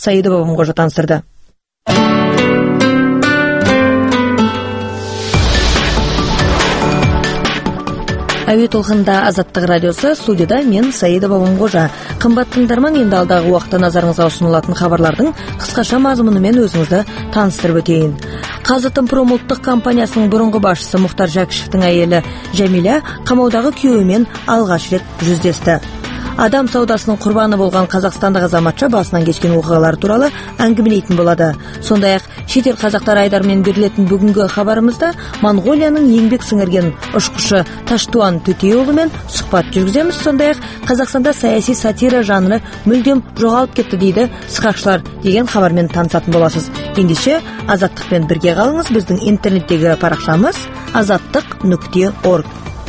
Саидова Бабамқожа таныстырды. Әуе толқынында Азаттық радиосы, студияда мен Саидова Бабамқожа. Қымбат тыңдарман, енді алдағы уақытта назарыңызға ұсынылатын хабарлардың қысқаша мазмұнымен өзіңізді таныстырып өтейін. Қазатомпром ұлттық компаниясының бұрынғы басшысы Мұхтар Жәкішевтің әйелі Жәмила қамаудағы күйеуімен алғаш рет жүздесті. Адам саудасының құрбаны болған қазақстандық азаматша басынан кешкен оқиғалар туралы әңгімелейтін болады. Сондай-ақ шетел қазақтар айдарымен берілетін бүгінгі хабарымызда Моңғолияның еңбек сіңірген ұшқышы Таштуан Төтеұлымен сұхбат жүргіземіз. Сондай-ақ Қазақстанда саяси сатира жанры мүлдем жоғалып кетті дейді сықақшылар деген хабармен танысатын боласыз. Ендеше Азаттықпен бірге қалыңыз. Біздің интернеттегі парақшамыз azаттық.org.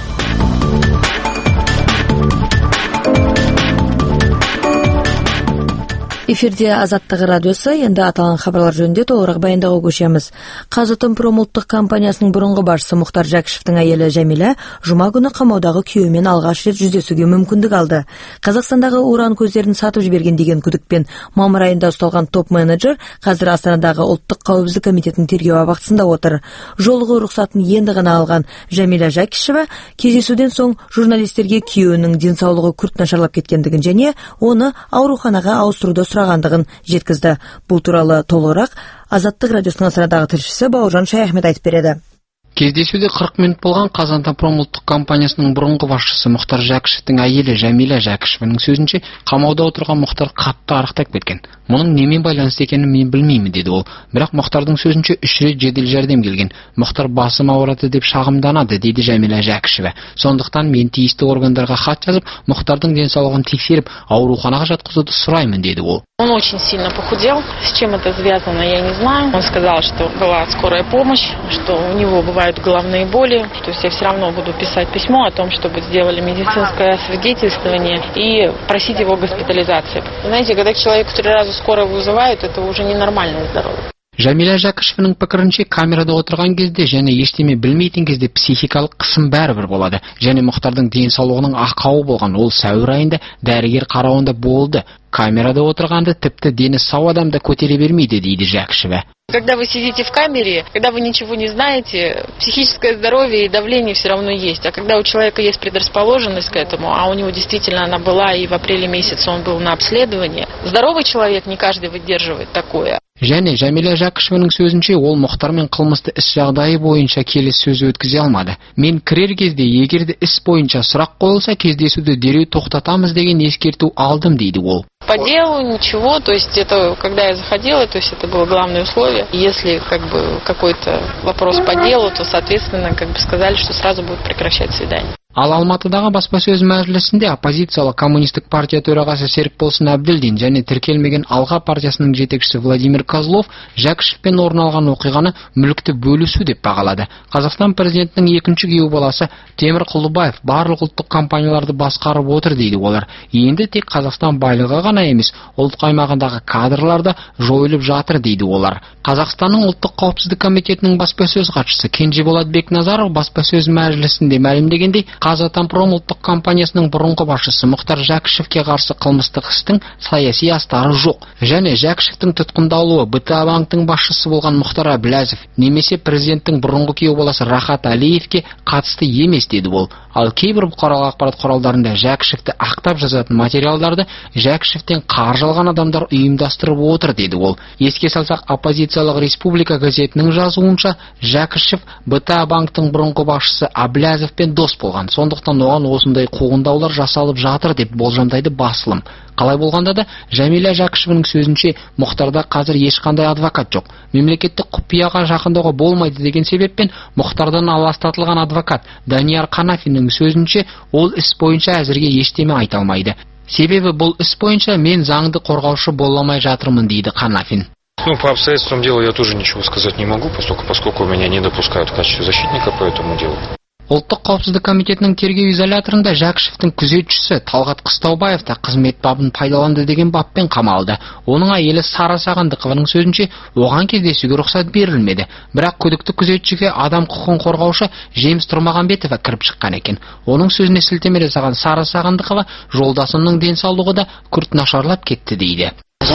Эфирде Азаттық радиосы, енді аталған хабарлар жөнінде толығырақ баяндауға көшеміз. Қазатомпром ұлттық компаниясының бұрынғы басшысы Мұхтар Жәкішевтің әйелі Жәмила жұма күні қамаудағы күйеуімен алғаш рет жүздесуге мүмкіндік алды. Қазақстандағы уран көздерін сатып жіберген деген күдікпен мамыр айында ұсталған топ-менеджер қазір Астанадағы ұлттық қауіпсіздік комитетінің тергеу абақтысында отыр. Жолығу рұқсатын енді ғана алған Жәмила Жәкішева кездесуден соң журналистерге күйеуінің денсаулығы күрт нашарлап кеткендігін және оны ауруханаға ауыстыруды сұрағандығын жеткізді. Бұл туралы толығырақ Азаттық радиосының Астанадағы тілшісі Бауыржан Шаяхмет айтып береді. Кездесуде 40 минут болған Қазатомпром ұлттық компаниясының бұрынғы басшысы Мұхтар Жәкішевтің әйелі Жәмила Жәкішеваның сөзінше, қамауда отырған Мұхтар қатты арықтап кеткен. Мұның немен байланысты екенін мен білмеймін деді ол. Бірақ Мұхтардың сөзінше 3 рет жедел жәрдем келген. Мұхтар басым ауырады деп шағымданады дейді Жәмила Жәкішева. Сондықтан мен тиісті органдарға хат жазып, Мұхтардың денсаулығын тексеріп, ауруханаға жатқызуды сұраймын деді ол. Он очень сильно похудел. С чем это связано, я не знаю. Он сказал, что была скорая помощь, что у него бывают головные боли. То есть я все равно буду писать письмо о том, чтобы сделали медицинское освидетельствование и просить его госпитализации. Знаете, когда к человеку 3 раза скорую вызывают, это уже ненормальное здоровье. Жәмила Жәкішеваның пікірінше, камерада отырған кезде және ештеме білмейтін кезде психикалық қысым бәрібір болады. Және Мұхтардың денсаулығының ақауы болған. Ол сәуір айында дәрігер қарауында болды. Камерада отырғанда тіпті дені сау адамда көтере бермейді дейді Жәкішева. Когда вы сидите в камере, когда вы ничего не знаете, психическое здоровье и давление все равно есть. А когда у человека есть предрасположенность к этому, а у него действительно она была, и в апреле месяце он был на обследовании, здоровый человек не каждый выдерживает такое. Және Жәмила Жәкішеваның сөзінше, ол Мұхтармен қылмысты іс жағдайы бойынша келіссөз өткізе алмады. Мен кірер кезде, егерде іс бойынша сұрақ қойылса, кездесуді дереу тоқтатамыз деген ескерту алдым дейді ол. По делу ничего, то есть это, когда я заходила, то есть это было главное условие. Если какой-то вопрос по делу, то, соответственно, сказали, что сразу будут прекращать свидание. Ал Алматыдағы баспасөз мәжілісінде оппозициялық коммунистік партия төрағасы Серікболсын Әбділдин және тіркелмеген Алға партиясының жетекшісі Владимир Козлов Жәкішевпен орын алған оқиғаны мүлікті бөлісу деп бағалады. Қазақстан президентінің екінші күйеу баласы Темір Құлыбаев барлық ұлттық компанияларды басқарып отыр дейді олар. Енді тек Қазақстан байлығы ғана емес, ұлт аймағындағы кадрлар да жойылып жатыр дейді олар. Қазақстанның ұлттық қауіпсіздік комитетінің баспасөз хатшысы Кенжеболат Бекназаров баспасөз мәжілісінде мәлімдегендей, Қазатомпром ұлттық компаниясының бұрынғы басшысы Мұхтар Жәкішевке қарсы қылмыстық істің саяси астары жоқ. Және Жәкішевтің тұтқындалуы БТА-банктың басшысы болған Мұхтар Әблязов немесе президенттің бұрынғы күйеу баласы Рахат Алиевке қатысты емес деді ол. Ал кейбір бұқаралық ақпарат құралдарында Жәкішевті ақтап жазатын материалдарды Жәкішевтен қаржы алған адамдар ұйымдастырып отыр деді ол. Еске салсақ, оппозициялық Республика газетінің жазуынша, Жәкішев БТА-банктың бұрынғы басшысы Әблязовпен дос болған. Сондықтан оған осындай қуғындаулар жасалып жатыр деп болжамдайды басылым. Қалай болғанда да, Жәмила Жәкішеваның сөзінше, Мұхтарда қазір ешқандай адвокат жоқ. Мемлекеттік құпияға жақындауға болмайды деген себеппен Мұхтардан аластатылған адвокат Данияр Қанафиннің сөзінше, ол іс бойынша әзірге ештеме айта алмайды. Себебі бұл іс бойынша мен заңды қорғаушы боламай жатырмын дейді Қанафин. По обстоятельствам дела я тоже ничего сказать не могу, поскольку меня не допускают в качестве защитника по этому делу. Ұлттық қауіпсіздік комитетінің тергеу изоляторында Жәкішевтің күзетшісі Талғат Қыстаубаев та қызмет бабын пайдаланды деген баппен қамалды. Оның әйелі Сара Сағындықованың сөзінше, оған кездесуге рұқсат берілмеді. Бірақ күдікті күзетшіге адам құқығын қорғаушы Жеміс Тұрмағанбетова кіріп шыққан екен. Оның сөзіне сілтеме жасаған Сара Сағындықова, жолдасымның денсаулығы да күрт нашарлап кетті дейді.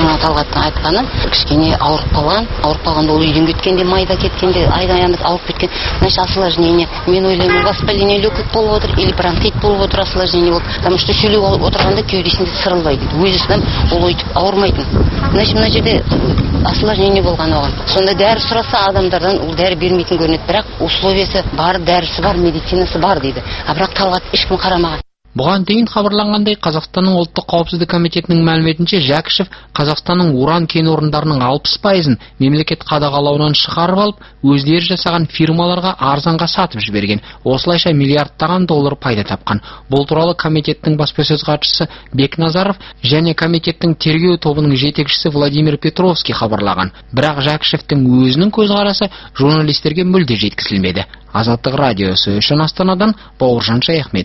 жаңа Талғаттың айтқаны, кішкене ауырып қалғанда ол үйден кеткенде, майда кеткенде, айдан ауырып кеткен. Значит, осложнение. Мен ойлаймын, воспаление легких болып отыр, или бронхит болып отыр, осложнение болып. Потому что сөйлеп отырғанда кеудесінде сырылбайды. Өзі ол өйтіп ауырмайтын. Значит, мына жерде осложнение болған оған. Сонда дәрі сұраса адамдардан ол дәрі бермейтін көрінеді. Бірақ условиясы бар, дәрісі бар, медицинасы бар дейді. Бірақ Талғат ешкім қарамаған. Бұған дейін хабарланғандай, Қазақстанның ұлттық қауіпсіздік комитетінің мәліметінше Жәкішев Қазақстанның уран кен орындарының 60%-ын мемлекет қадағалауынан шығарып алып, өздері жасаған фирмаларға арзанға сатып жіберген. Осылайша миллиардтаған доллар пайда тапқан. Бұл туралы комитеттің баспасөз хатшысы Бекназаров және комитеттің тергеу тобының жетекшісі Владимир Петровский хабарлаған. Бірақ Жәкішевтің өзінің көзқарасы журналистерге мүлде жеткізілмеді. Азаттық радиосы үшін Астанадан Бауыржан Шаяхмет.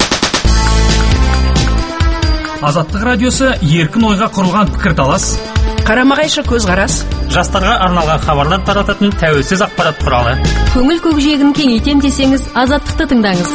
Азаттық радиосы еркін ойға құрылған пікірталас, қарама-қайшы көзқарас, жастарға арналған хабарлар тарататын тәуелсіз ақпарат құралы. Көңіл көкжиегін кеңейтем десеңіз, Азаттықты тыңдаңыз.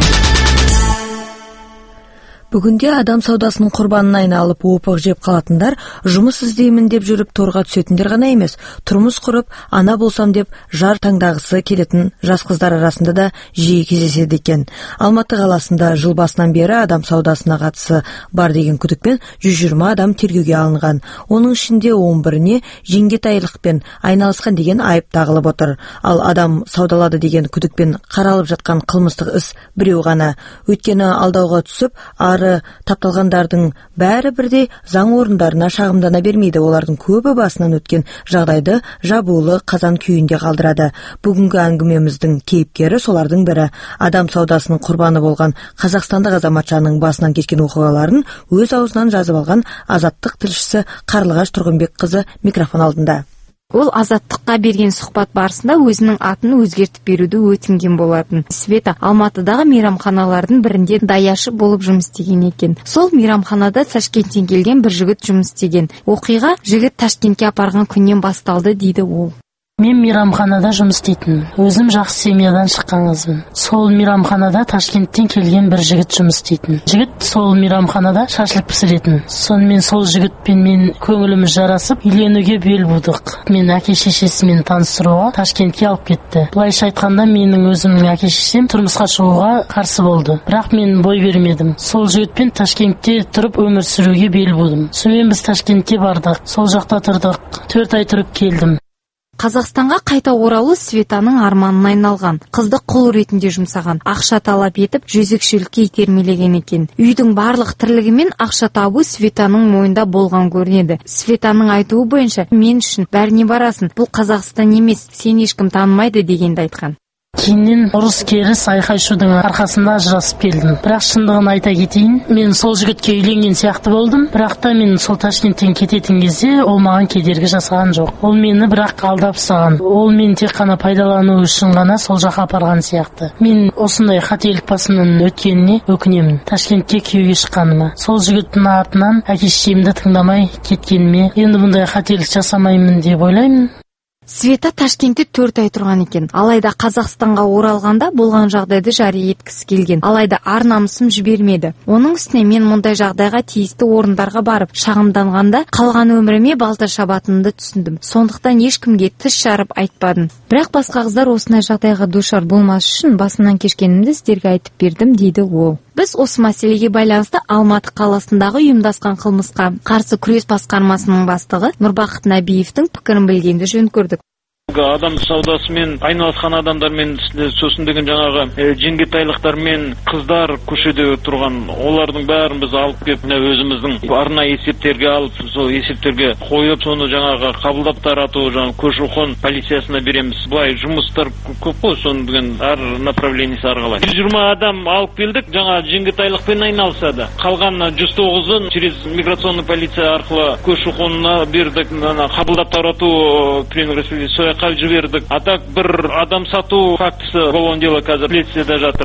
Бүгінде адам саудасының құрбанына айналып опық жеп қалатындар жұмыс іздеймін деп жүріп торға түсетіндер ғана емес, тұрмыс құрып, ана болсам деп жар таңдағысы келетін жас қыздар арасында да жиі кездеседі екен. Алматы қаласында жыл басынан бері адам саудасына қатысы бар деген күдікпен 120 адам тергеуге алынған. Оның ішінде 11-не жеңгетайлықпен айналысқан деген айып тағылып отыр. Ал адам саудалады деген күдікпен қаралып жатқан қылмыстық іс біреу ғана. Өйткені алдауға түсіп, тапталғандардың бәрі бірдей заң орындарына шағымдана бермейді. Олардың көбі басынан өткен жағдайды жабулы қазан күйінде қалдырады. Бүгінгі әңгімеміздің кейіпкері солардың бірі. Адам саудасының құрбаны болған қазақстандық азаматшаның басынан кешкен оқиғаларын өз аузынан жазып алған Азаттық тілшісі Қарлығаш Тұрғынбекқызы микрофон алдында. Ол Азаттыққа берген сұхбат барысында өзінің атын өзгертіп беруді өтінген болатын. Света Алматыдағы мейрамханалардың бірінде даяшы болып жұмыс істеген екен. Сол мейрамханада Ташкенттен келген бір жігіт жұмыс істеген. Оқиға жігіт Ташкентке апарған күннен басталды дейді ол. Мен мейрамханада жұмыс істейтін. Өзім жақсы семьядан шыққан қызбын. Сол мейрамханада Ташкенттен келген бір жігіт жұмыс істейтін. Жігіт сол мейрамханада шашлық пісіретін. Сонымен сол жігітпен мен көңіліміз жарасып, үйленуге бел будық. Мен әке-шешесімен таныстыруға Ташкентке алып кетті. Былайша айтқанда менің өзімнің әке-шешем тұрмысқа шығуға қарсы болды. Бірақ мен бой бермедім. Сол жігітпен Ташкентте тұрып өмір сүруге бел будым. Сонымен біз Ташкентке бардық. Сол жақта тұрдық. 4 ай тұрып келдім. Қазақстанға қайта оралу Светаның арманына айналған. Қызды құл ретінде жұмсаған, ақша талап етіп, жезөкшелікке итермелеген екен. Үйдің барлық тірлігімен ақша табу Светаның мойнында болған көрінеді. Светаның айтуы бойынша, мен үшін бәріне барасың, бұл Қазақстан емес, сен ешкім танымайды дегенді айтқан. Кейіннен ұрыс-керіс айқай-шудың арқасында ажырасып келдім. Бірақ шындығын айта кетейін, мен сол жігітке үйленген сияқты болдым. Бірақ та мен сол Ташкенттен кететін кезде ол маған кедергі жасаған жоқ. Ол мені бірақ алдап тастаған. Ол мен тек қана пайдалану үшін ғана сол жаққа апарған сияқты. Мен осындай қателік басымнан өткеніне өкінемін. Ташкентке күйеуге шыққаныма. Сол жігіттің артынан әке-шешемді тыңдамай кеткеніме, енді бұндай қателік жасамаймын деп ойлаймын. Света Ташкентте 4 ай тұрған екен. Алайда Қазақстанға оралғанда болған жағдайды жария еткісі келген. Алайда ар-намысым жібермеді. Оның үстіне мен мұндай жағдайға тиісті орындарға барып шағымданғанда қалған өміріме балта шабатынымды түсіндім. Сондықтан ешкімге тіс жарып айтпадым. Бірақ басқа қыздар осындай жағдайға душар болмас үшін басынан кешкенімді сіздерге айтып бердім дейді ол. Біз осы мәселеге байланысты Алматы қаласындағы ұйымдасқан қылмысқа қарсы күрес басқармасының бастығы Нұрбақыт Нәбиевтің пікірін білгенді жөн көрдік. Адам саудасымен айналысқан адамдармен, сосын деген жаңағы жеңгетайлықтармен қыздар көшеде тұрған, олардың бәрін біз алып келіп, өзіміздің арнайы есептерге алып, сол есептерге қойып, соны жаңағы қабылдап тарату, жаңағы көші-қон полициясына береміз. Былай жұмыстар көп қой, соны деген әр направлениесі арқылы. 120 адам алып келдік, жаңағы жеңгетайлықпен айналысады. Қалған 109-ын через миграционный полиция арқылы көші-қонына бердік, қабылдап тарату жібердік. А так бір адам сату фактісі болған дело қазір полицияда жатыр.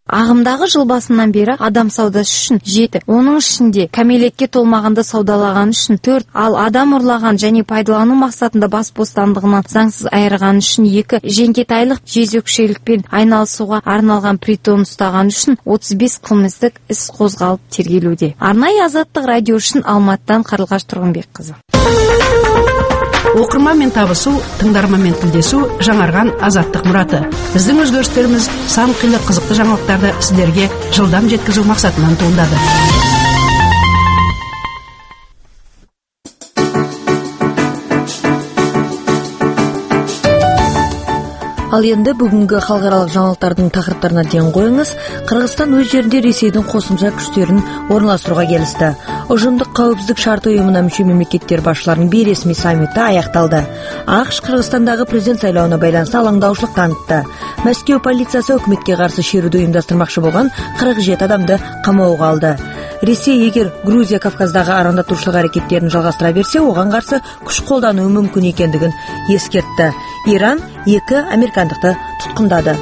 Ағымдағы жыл басынан бері адам саудасы үшін 7, оның ішінде кәмелетке толмағанды саудалаған үшін 4, ал адам ұрлаған және пайдалану мақсатында бас бостандығынан заңсыз айырған үшін 2, жеңгетайлық жезөкшелікпен айналысуға арналған притон ұстаған үшін 35 қылмыстық іс қозғалып тергелуде. Арнайы Азаттық радио үшін Алматыдан Қарлығаш Тұрғынбекқызы. Оқырманмен табысу, тыңдарманмен тілдесу жаңарған Азаттық мұраты. Біздің өзгерістеріміз сан қилы қызықты жаңалықтарды сіздерге жылдам жеткізу мақсатынан туындады. Ал енді бүгінгі халықаралық жаңалықтардың тақырыптарына ден қойыңыз. Қырғызстан өз жерінде Ресейдің қосымша күштерін орналастыруға келісті. Ұжымдық қауіпсіздік шарты ұйымына мүше мемлекеттер басшыларының бейресми саммиті аяқталды. ақш Қырғызстандағы президент сайлауына байланысты алаңдаушылық танытты. Мәскеу полициясы үкіметке қарсы шеруді ұйымдастырмақшы болған 47 адамды қамауға алды. Ресей егер Грузия Кавказдағы арандатушылық әрекеттерін жалғастыра берсе, оған қарсы күш қолдануы мүмкін екендігін ескертті. Иран 2 американдықты тұтқындады.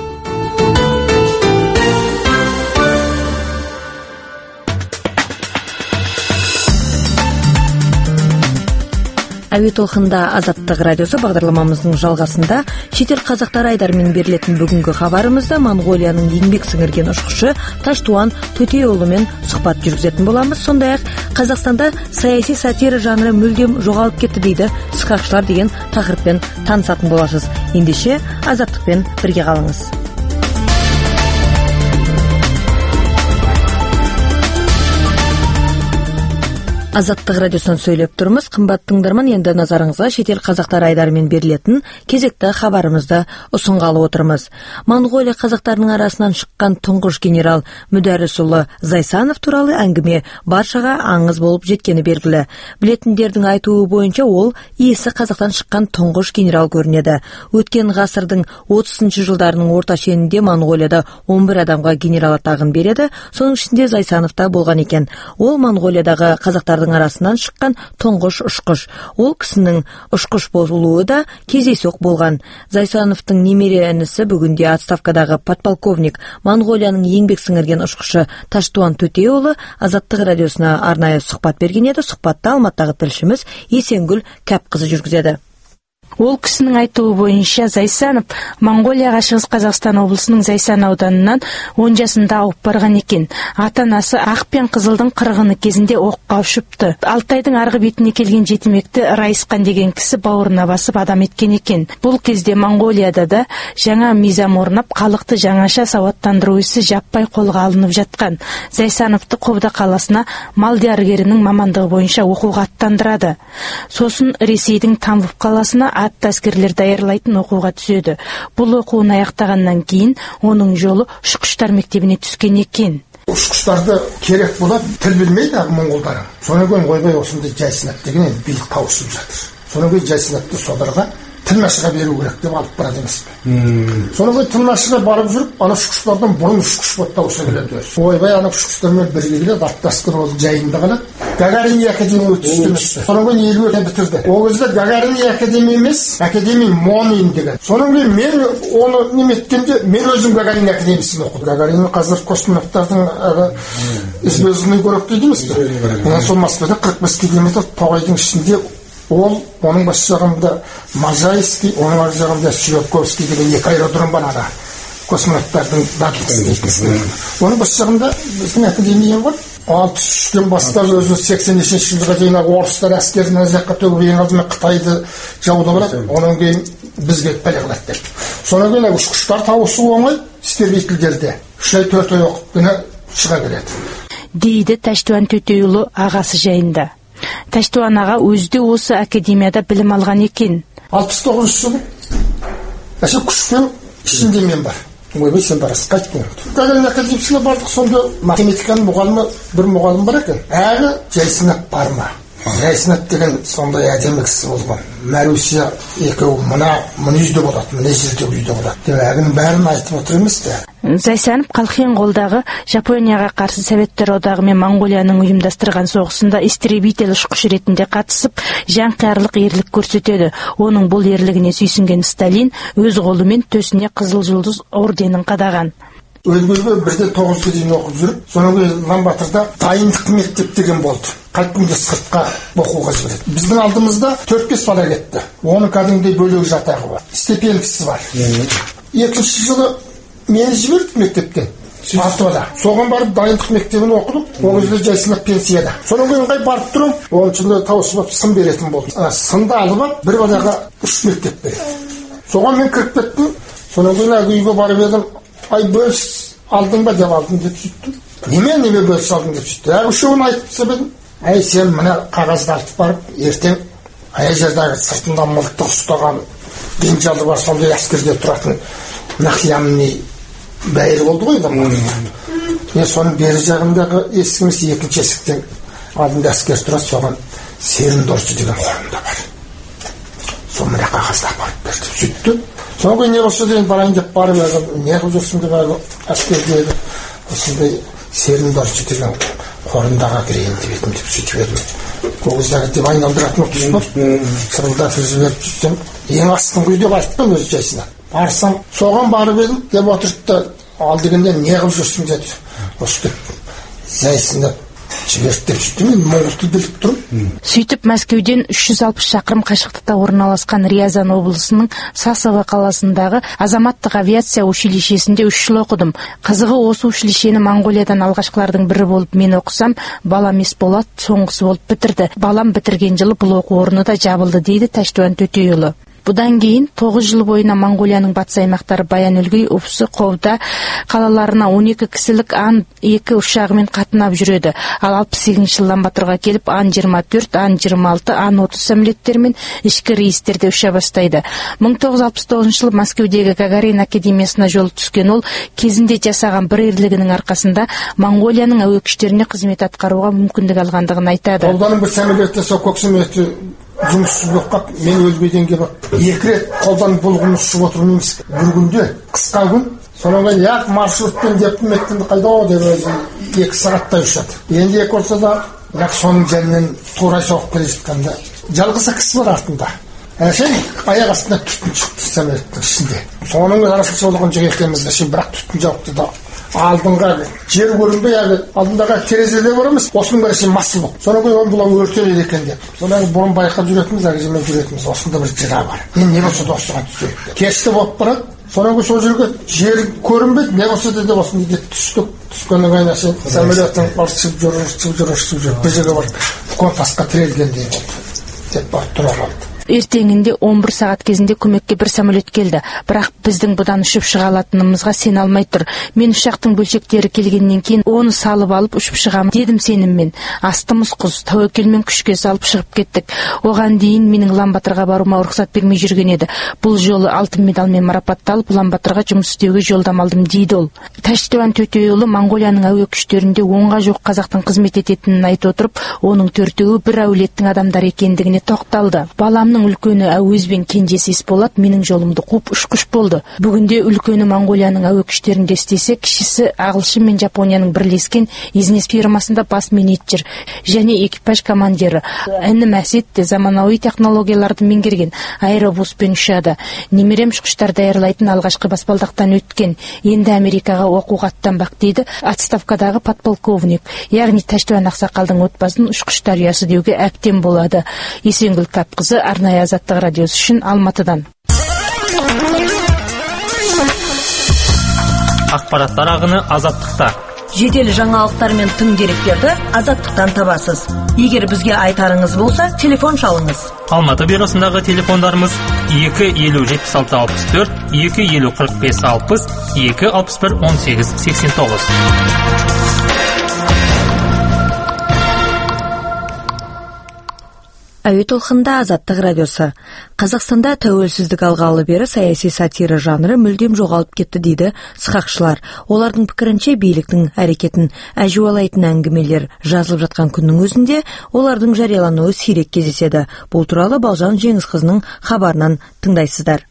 Әуе толқында Азаттық радиосы бағдарламамыздың жалғасында шетел қазақтары айдарымен берілетін бүгінгі хабарымызда Монғолияның еңбек сіңірген ұшқышы Таштуан Төтеұлымен сұхбат жүргізетін боламыз. Сондай-ақ Қазақстанда саяси сатира жанры мүлдем жоғалып кетті дейді сықақшылар деген тақырыппен танысатын боласыз. Ендеше Азаттықпен бірге қалыңыз. Азаттық радиосынан сөйлеп тұрмыз. Қымбатты тыңдарман, енді назарыңызға шетел қазақтары айдарымен берілетін кезекті хабарымызды ұсынғалы отырмыз. Монғолия қазақтарының арасынан шыққан тұңғыш генерал Мүдәрісұлы Зайсанов туралы әңгіме баршаға аңыз болып жеткені белгілі. Білетіндердің айтуы бойынша ол иесі қазақтан шыққан тұңғыш генерал көрінеді. Өткен ғасырдың 30-шы жылдарының орта шенінде Монғолияда 11 адамға генерал атағын береді. Соның ішінде Зайсанов та болған екен. Ол Монғолиядағы қазақтардың арасынан шыққан тұңғыш ұшқыш. Ол кісінің ұшқыш болуы да кездейсоқ болған. Зайсановтың немере інісі бүгінде отставкадағы подполковник, Монғолияның еңбек сіңірген ұшқышы Таштуан Төтеұлы Азаттық радиосына арнайы сұхбат берген еді. Сұхбатта Алматыдағы тілшіміз Есенгүл Кәпқызы жүргізеді. Ол кісінің айтуы бойынша Зайсанов Монғолияға Шығыс Қазақстан облысының Зайсан ауданынан 10 жасында ауып барған екен. Ата-анасы ақ пен қызылдың қырғыны кезінде оққа ұшыпты. Алтайдың арғы бетіне келген жетімекті Райысқан деген кісі бауырына басып адам еткен екен. Бұл кезде Монғолияда да жаңа мизам орнап, халықты жаңаша сауаттандыру ісі жаппай қолға алынып жатқан. Зайсановты Қобда қаласына мал дәрігерінің мамандығы бойынша оқуға аттандырады. Сосын Ресейдің Тамбов қаласына атты әскерлер даярлайтын оқуға түседі. Бұл оқуын аяқтағаннан кейін оның жолы ұшқыштар мектебіне түскен екен. Ұшқыштарды керек болады, тіл білмейді моңғолдар. Содан кейін ойбай осындай Жайсынат деген билік тауысып жатыр. Содан кейін Жайсынатты содарға тілмашыға беру керек деп алып барады емес пе. Содан кейін тілмашыға барып жүріп, ана ұшқыштардан бұрын ұшқыш болып тауыса келеді. Ойбай ана ұшқыштармен бірге келеді, аттастыр ол жайында қалады. Гагарин академия өтістірместі. Содан кейін елу бітірді. Ол кезде Гагарин академия емес, академия Монин деген. Содан кейін мен оны неметкенде, мен өзім Гагарин академиясын оқыдым. Гагарин қазір космонавтардың известный город дейді емес пе. Сол Москвада 45 километр тоғайдың ішінде ол, оның бас жағында Можайский, оның ар жағында Щелковский деген екі аэродром бар ана. Космонавтардың датасы. Оның бас жағында біздің академия бар. 63-тен бастап өзі 83-ші жылға дейін орыстар әскерін ана жаққа төгіп ең алдымен Қытайды жауда барады. Онан кейін бізге пәле қылады деп. Содан кейін ұшқыштар тауысу оңай, істербейтілдерде 3 ай 4 ай оқып шыға келеді. Дейді Таштуан Төтеұлы ағасы жайында. Таштуан аға өзі де осы академияда білім алған екен. 69 жылы әше күшпен ішінде мен бар. Ойбай сен барасыз, қайтпен. Гагарин академиясына бардық, сонда математиканың мұғалімі бір мұғалім бар екен. Әрі Жайсынат бар ма? Жайсынат деген сондай әдемі кісі болған. Мәруся екеуі мына үйде болады, мына жерде үйде болады. Әгінің бәрін айтып отыр емес пе? Зайсанов Қалхенголдағы Жапонияға қарсы Советтер одағы мен Монғолияның ұйымдастырған соғысында истребитель ұшқыш ретінде қатысып, жанқиярлық ерлік көрсетеді. Оның бұл ерлігіне сүйсінген Сталин өз қолымен төсіне Қызыл жұлдыз орденін қадаған. өлгенге 1-ден 9-ға дейін оқып жүріп, содан кейін Ламбатырда дайындық мектеп деген болды. Қайткенде сыртқа оқуға жібереді. Біздің алдымызда 4-5 бала кетті. Оның кәдімгідей бөлек жатағы бар. Стипендиясы бар. Екінші жылы мені жіберді мектептен. Артыда. Соған барып дайындық мектебін оқыдым. Ол кезде жайсынақ пенсияда. Содан кейін барып тұрым. Оның ішінде тауысып сын беретін болды. Сынды алып, бір балаға 3 мектеп береді. Соған мен кіріп кеттім. Содан кейін үйге барып едім. Бөліс алдың ба деп алдым деп сөйттім. Неме бөліс алдың деп сөйттім. Үшеуін айтып сөйледім. Сен мына қағазды артып барып, ертең жердегі сыртында мылтық ұстаған бенжалы бар, сондай әскерде тұратын нақиямный бәйір болды ғой. Мен соның бері жағындағы есігіміз екінші есіктен алдында әскер тұрады, соған Серін Дорчы деген қорымда бар. Сол мына қағазды апарып берді, сөйтті. Содан кейін не болса дейін барайын деп барып едім, не қылып жүрсің деп әскерде еді. Осындай Серін Дорчы деген қорындаға кірейін деп едім деп сөйтіп едім. Көздағы деп айналдыратын тұспыр, сырылдатып жіберіп жүрсем, ең астың ғой деп айтпын өз жайсына. Барсам, соған барып едім деп отырды, алдығында не қылып жүрсің деді. Осы деп жайсына жіберді деп сөйтті, мен моңғолды біліп тұрмын. Сөйтіп Мәскеуден 360 шақырым қашықтықта орналасқан Рязань облысының Сасово қаласындағы азаматтық авиация училищесінде 3 жыл оқыдым. Қызығы осы училищені Монғолиядан алғашқылардың бірі болып мен оқысам, балам Есболат соңғысы болып бітірді. Балам бітірген жылы бұл оқу орны да жабылды дейді Таштуан Төтеұлы. Бұдан кейін 9 жыл бойына Монғолияның батыс аймақтары Баян-Өлгей, Уфсы, Қобда қалаларына 12 кісілік Ан-2 ұшағымен қатынап жүреді. Ал 68 жылдан Батырға келіп Ан-24, Ан-26, Ан-30 самолеттермен ішкі рейстерде ұша бастайды. 1969 жылы Мәскеудегі Гагарин академиясына жолы түскен ол кезінде жасаған бір ерлігінің арқасында Монғолияның әуе күштеріне қызмет атқаруға мүмкіндік алғандығын айтады. Қолданың бір самолетті сол көксіметі жұмыссыз болып қап, мен өлбейден келіп, 2 рет қолдан бұлғымыз ұшып отырмыз. Bir күнде, қысқа күн, содан кейін маршрутпен дептім еттімді қайда о деп 2 сағаттай ұшады. Енді 2 olsa да, соның жәнінен тура соғып келе жатқанда, жалғыз кісі бар артында. Аяқ астында түтін шықты самолеттің ішінде. Соның арасы солған жоқ екенімізді, бірақ түтін жауыпты да. Алдыңға жер көрінбей, алдындағы терезелер бар емес, осының бәрі масыл болып. Содан кейін бұлар өртеледі екен деп. Содан бұрын байқап жүретініміз, әгіземен жүретініміз, осында бір жыра бар. Мен не болса да осыған түседі. Кешті болып барады, содан кейін сол жерге жер көрінбейді, не болса да осында деп түстік. Түскеннің айнасын самолеттің ұршып жүр, бір жерге бар, үлкен тасқа тірелгендей болды. Деп бар, тұра қалды. Ертеңінде 11 сағат кезінде көмекке бір самолет келді. Бірақ біздің бұдан ұшып шыға алатынымызға сен алмай тұр. Мен ұшақтың бөлшектері келгеннен кейін оны салып алып ұшып шығамын дедім сеніммен. Астымыз құз, тәуекелмен күшке салып шығып кеттік. Оған дейін менің Ламбатырға баруыма рұқсат бермей жүрген еді. Бұл жолы алтын медалмен марапатталып, Ламбатырға жұмыс істеуге жолдама алдым дейді ол. Таштуан Төтеұлы Монғолияның әуе күштерінде 10-ға жоқ қазақтың қызмет ететінін айтып отырып, оның 4-еуі бір әулеттің адамдары екендігіне тоқталды. Баламның үлкені Әуез бен кенжесі Есболат менің жолымды қуып ұшқыш болды. Бүгінде үлкені Монғолияның әуе күштерінде істесе, кішісі Ағылшын мен Жапонияның бірлескен бизнес фирмасында бас менеджер және экипаж командирі. Інім Әсет те заманауи технологияларды меңгерген, аэробуспен ұшады. Немерем ұшқыштар даярлайтын алғашқы баспалдақтан өткен. Енді Америкаға оқуға аттанбақ дейді отставкадағы подполковник. Яғни Таштуан Ақсақалдың отбасын ұшқыштар ұясы деуге әбден болады. Есенгүл Капқызы, Арнайы Азаттық радиосы үшін Алматыдан. Ақпараттар ағыны Азаттықта. Жедел жаңалықтар мен тың деректерді Азаттықтан табасыз. Егер бізге айтарыңыз болса, телефон шалыңыз. Алматы бюросындағы телефондарымыз 250-76-64, 250-45-60, 261-18-89. Әуе толқында Азаттық радиосы. Қазақстанда тәуелсіздік алғалы бері саяси сатира жанры мүлдем жоғалып кетті дейді сықақшылар. Олардың пікірінше биліктің әрекетін әжуалайтын әңгімелер жазылып жатқан күннің өзінде олардың жариялануы сирек кездеседі. Бұл туралы Балжан Жеңісқызының хабарынан тыңдайсыздар.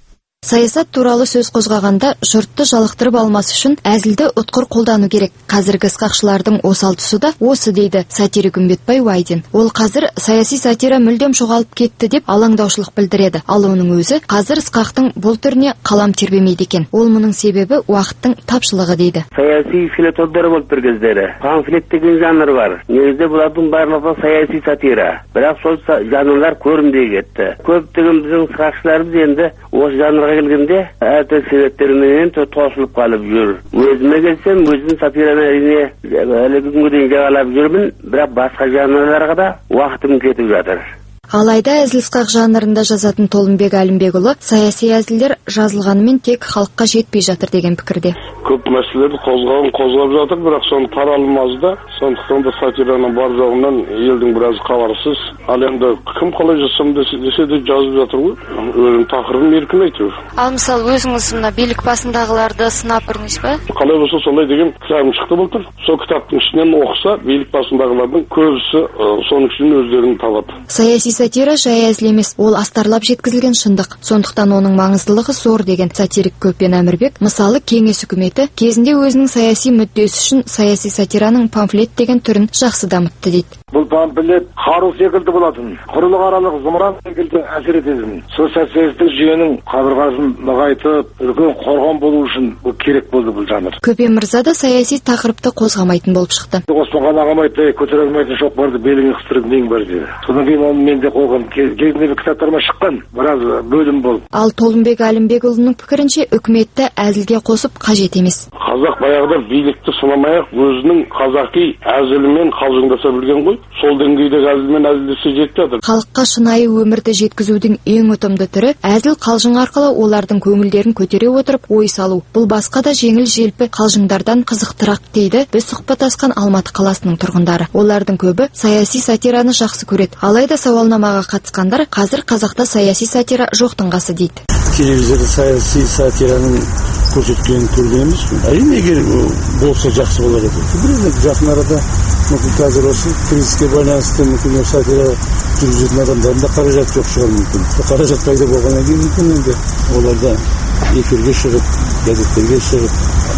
Саясат туралы сөз қозғағанда жұртты жалықтырып алмас үшін әзілді ұтқыр қолдану керек. Қазіргі ысқақшылардың осал тұсы да осы дейді сатирик Үмбетбай Уайдин. Ол қазір саяси сатира мүлдем жоғалып кетті деп алаңдаушылық білдіреді. Ал оның өзі қазір ысқақтың бұл түріне қалам тербемейді екен. Ол мұның себебі уақыттың тапшылығы дейді. Саяси филетондар болып бір кездері. Памфлет деген жанр бар. Негізде бұлардың барлығы саяси сатира. Бірақ сол жанрлар көрінбей кетті. Көптеген біздің ысқақшыларымыз енді осы жанрға келгенде әртүрлі себептермен тосылып қалып жүр. Өзіме келсем, өзім сатираны әрине әлі күнге дейін жағалап жүрмін, бірақ басқа жанрларға да уақытым кетіп жатыр. Алайда әзіл-сықақ жанрында жазатын Толымбек Әлімбекұлы саяси әзілдер жазылғанымен тек халыққа жетпей жатыр деген пікірде. Көп мәселелерді қозғап жатыр, бірақ соны таралмаз да, сондықтан да сатираның бар жоғынан елдің біраз хабарсыз. Ал енді кім қалай жасам десе де жазып жатыр ғой. Өзінің тақырыбын еркін айтыр. Ал мысалы өзіңіз мына билік басындағыларды сынап көрдіңіз бе? Қалай болса солай деген кітабым шықты былтыр. Сол кітаптың ішінен оқыса, билік басындағылардың көбісі соның ішінен өздерін табады. Саяси сатира жай әзіл емес, ол астарлап жеткізілген шындық. Сондықтан оның маңыздылығы зор деген сатирик Көпен Әмірбек, мысалы Кеңес үкіметі кезінде өзінің саяси мүддесі үшін саяси сатираның памфлет деген түрін жақсы дамытты дейді. Бұл памфлет қару секілді болатын, құрылық аралық зымыран секілді әсер ететін. Социалистік жүйенің қабырғасын нығайтып, үлкен қорған болу үшін бұл керек болды бұл жанр. Көпен мырза да саяси тақырыпты қозғамайтын болып шықты. Осман ағам айтты, көтере алмайтын шоқпарды беліңе қыстырып нең бар деді. Содан кейін оны мен де қойған. Кезінде кітаптарыма шыққан, біраз бөлім болды. Ал Толымбек Әлімбекұлының пікірінше үкіметті әзілге қосып қажет емес. Қазақ баяғыда билікті сынамай-ақ өзінің қазақи әзілімен қалжыңдаса білген ғой. Сол деңгейдегі әзілмен әзілдесе жетті. Халыққа шынайы өмірді жеткізудің ең ұтымды түрі әзіл қалжың арқылы олардың көңілдерін көтере отырып ой салу. Бұл басқа да жеңіл желпі қалжыңдардан қызықтырақ дейді біз сұхбаттасқан Алматы қаласының тұрғындары. Олардың көбі саяси сатираны жақсы көреді. Алайда сауалнамаға қатысқандар қазір қазақта саяси сатира жоқтың қасы дейді. Телевизорда саяси сатираның көрсеткенін көрген емеспін. Әрине егер болса жақсы болар еді. Бірақ жақын арада мүмкін қазір осы кризиске байланысты мүмкін сатира жүргізетін адамдардың да қаражат жоқ шығар мүмкін. Қаражат пайда болғаннан кейін мүмкін енді оларда эфирге шығып, газеттерге шығып.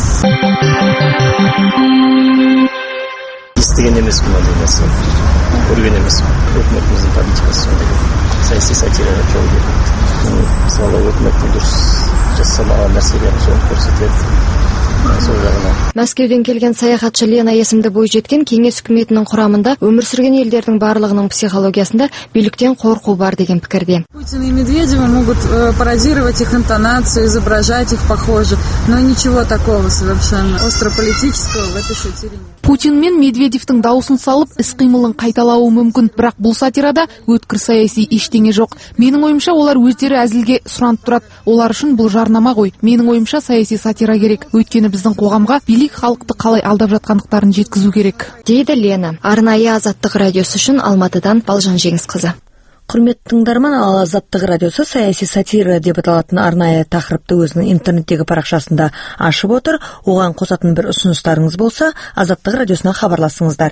Естіген емеспін ондай нәрсе. Көрген емеспін. Өкіметіміздің политикасы сондай. Саяси сатираға жол береді. Мысалы өкіметтің дұрыс жасамаған нәрселерін соны көрсетеді. Мәскеуден келген саяхатшы Лена есімді бойжеткен Кеңес үкіметінің құрамында өмір сүрген елдердің барлығының психологиясында биліктен қорқу бар деген пікірде. Путин и Медведева могут пародировать их интонацию, изображать их похоже, но ничего такого совершенно острополитического в этой сатире нет. Путин мен Медведевтің даусын салып, іс-қимылын қайталауы мүмкін, бірақ бұл сатирада өткір саяси ештеңе жоқ. Менің ойымша олар өздері әзілге сұранып тұрады. Олар үшін бұл жарнама ғой. Менің ойымша саяси сатира керек. Өйткені біздің қоғамға билік халықты қалай алдап жатқандықтарын жеткізу керек. Дейді Лена. Арнайы Азаттық радиосы үшін Алматыдан Балжан Жеңісқызы. Құрметті тыңдарман, ал Азаттық радиосы саяси сатира деп аталатын арнайы тақырыпты өзінің интернеттегі парақшасында ашып отыр. Оған қосатын бір ұсыныстарыңыз болса, Азаттық радиосына хабарласыңыздар.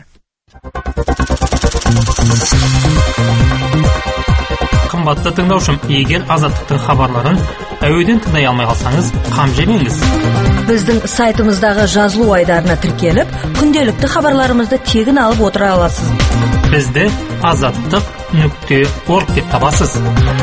Қымбатты тыңдаушым, егер Азаттықтың хабарларын әуеден тыңдай алмай қалсаңыз, қам жемеңіз. Біздің сайтымыздағы жазылу айдарына тіркеліп, күнделікті хабарларымызды тегін алып отыра аласыз. Бізді azаттық.org деп табасыз.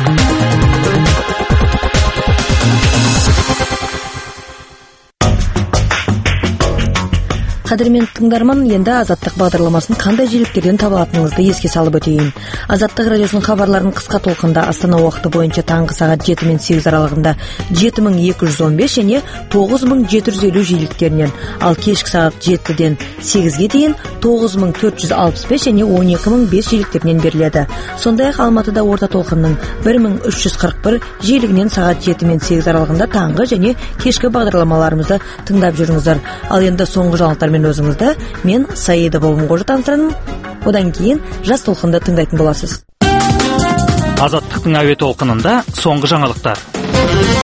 Қадірмен тыңдарман, енді Азаттық бағдарламасын қандай жиіліктерден табылатыныңызды еске салып өтейін. Азаттық радиосының хабарларын қысқа толқында Астана уақыты бойынша таңғы сағат 7 мен 8 аралығында 7215 және 9750 жиіліктерінен, ал кешкі сағат 7-ден 8-ге дейін 9465 және 12005 жиіліктерінен беріледі. Сондай-ақ Алматыда орта толқынның 1341 жиілігінен сағат 7 мен 8 аралығында таңғы және кешкі бағдарламаларымызды тыңдап жүріңіздер. Ал енді соңғы жаңалықтармен өзіңізді мен Саида Бабымқожа таныстырамын. Одан кейін жас толқынды тыңдайтын боласыз. Азаттықтың әуе толқынында соңғы жаңалықтар.